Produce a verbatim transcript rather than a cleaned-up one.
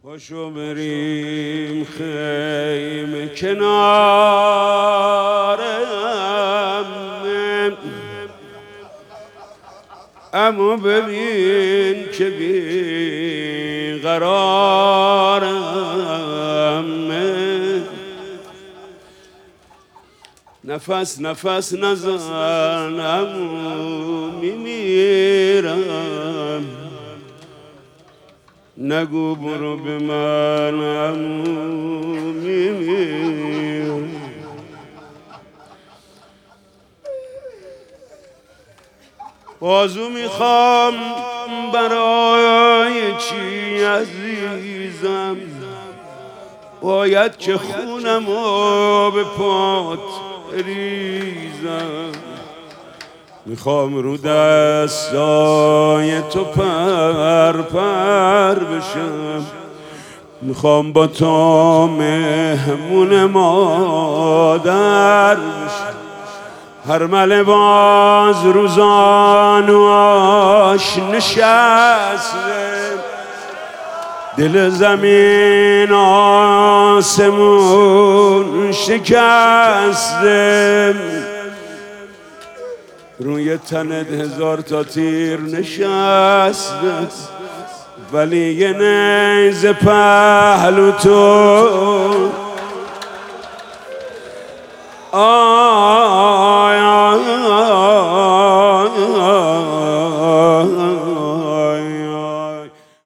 پاشو بریم خیمه کنارم، اما ببین که بی قرارم، نفس نفس نزنم میمیرم، نگو برو به منم میمیرم. بازو میخوام برای چی عزیزم، باید که خونمو به پات ریزم. میخوام رو دستای تو پر پر بشم، میخوام با تو مهمون مادر بشم. هر مله باز روزانواش نشسته، دل زمین آسمون شکسته، روی تنت هزار تا تیر نشسته، ولی یه نیزه پهلو تو